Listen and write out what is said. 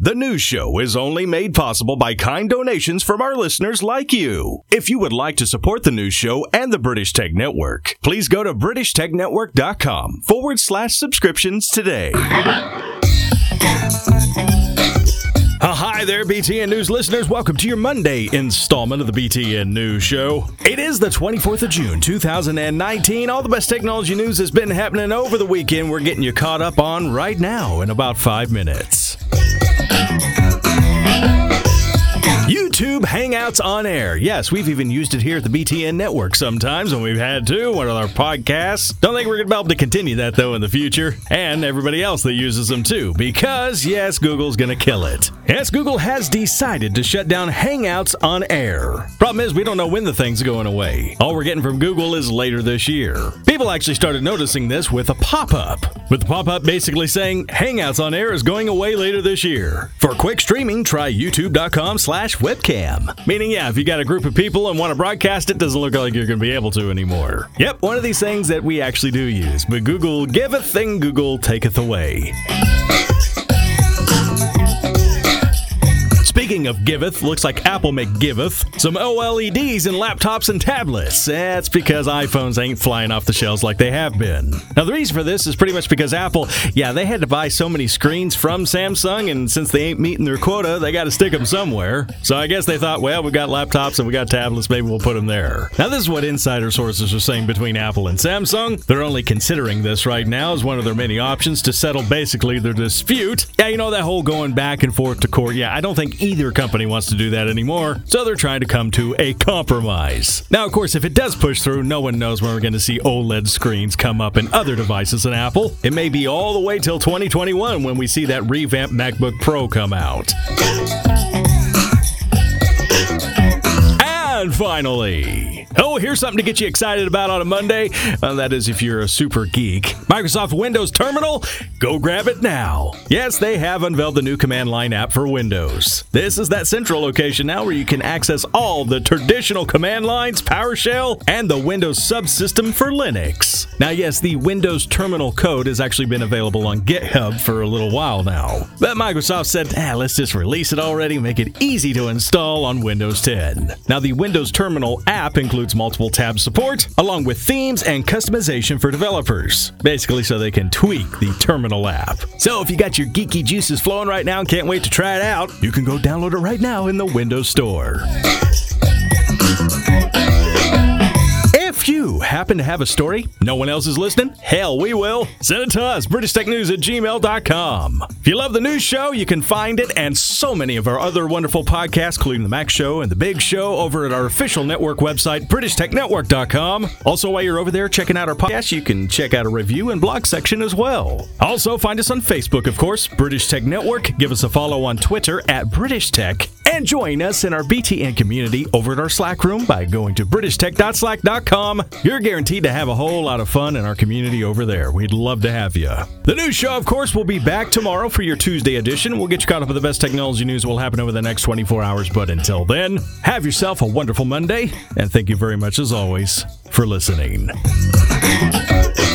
The news show is only made possible by kind donations from our listeners like you. If you would like to support the news show and the British Tech Network, please go to BritishTechNetwork.com/subscriptions today. Hi there, BTN News listeners. Welcome to your Monday installment of the BTN News Show. It is the 24th of June, 2019. All the best technology news has been happening over the weekend. We're getting you caught up on right now in about 5 minutes. YouTube Hangouts on Air. Yes, we've even used it here at the BTN Network sometimes when we've had to, one of our podcasts. Don't think we're going to be able to continue that, though, in the future. And everybody else that uses them, too. Because, yes, Google's going to kill it. Yes, Google has decided to shut down Hangouts on Air. Problem is, we don't know when the thing's going away. All we're getting from Google is later this year. People actually started noticing this with a pop-up. With the pop-up basically saying, Hangouts on Air is going away later this year. For quick streaming, try youtube.com/webcam. Meaning, yeah, if you got a group of people and want to broadcast it, doesn't look like you're going to be able to anymore. Yep, one of these things that we actually do use. But Google giveth and Google taketh away. Speaking of giveth, looks like Apple may giveth some OLEDs in laptops and tablets. That's because iPhones ain't flying off the shelves like they have been. Now, the reason for this is pretty much because Apple, they had to buy so many screens from Samsung, and since they ain't meeting their quota, they got to stick them somewhere. So I guess they thought, well, we got laptops and we got tablets, maybe we'll put them there. Now, this is what insider sources are saying between Apple and Samsung. They're only considering this right now as one of their many options to settle basically their dispute. Yeah, you know, that whole going back and forth to court. Yeah, I don't think either company wants to do that anymore, so they're trying to come to a compromise. Now, of course, if it does push through, no one knows when we're going to see OLED screens come up in other devices in Apple. It may be all the way till 2021 when we see that revamped MacBook Pro come out. And finally, here's something to get you excited about on a Monday. That is if you're a super geek. Microsoft Windows Terminal, go grab it now. Yes, they have unveiled the new command line app for Windows. This is that central location now where you can access all the traditional command lines, PowerShell, and the Windows subsystem for Linux. Now, yes, the Windows Terminal code has actually been available on GitHub for a little while now. But Microsoft said, let's just release it already, make it easy to install on Windows 10. Now, the Windows Terminal app includes multiple tab support, along with themes and customization for developers, basically so they can tweak the terminal app. So if you got your geeky juices flowing right now and can't wait to try it out, you can go download it right now in the Windows Store. If you happen to have a story, no one else is listening, hell, we will. Send it to us, BritishTechNews@gmail.com. If you love the news show, you can find it and so many of our other wonderful podcasts, including The Mac Show and The Big Show, over at our official network website, BritishTechNetwork.com. Also, while you're over there checking out our podcast, you can check out a review and blog section as well. Also, find us on Facebook, of course, British Tech Network. Give us a follow on Twitter at British Tech. And join us in our BTN community over at our Slack room by going to BritishTech.slack.com. You're guaranteed to have a whole lot of fun in our community over there. We'd love to have you. The news show, of course, will be back tomorrow for your Tuesday edition. We'll get you caught up with the best technology news that will happen over the next 24 hours. But until then, have yourself a wonderful Monday. And thank you very much, as always, for listening.